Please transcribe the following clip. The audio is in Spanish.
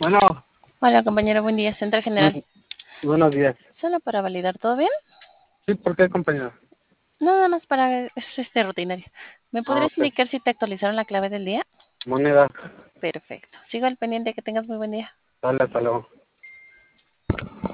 Bueno, Hola, compañero, buen día. Central General. buenos días. Solo para validar, ¿todo bien? Sí, ¿por qué, compañero? Nada más para es rutinario. ¿Me Ah, podrías ok. indicar si te actualizaron la clave del día? Moneda. Perfecto. Sigo al pendiente, que tengas muy buen día. Dale, hasta luego.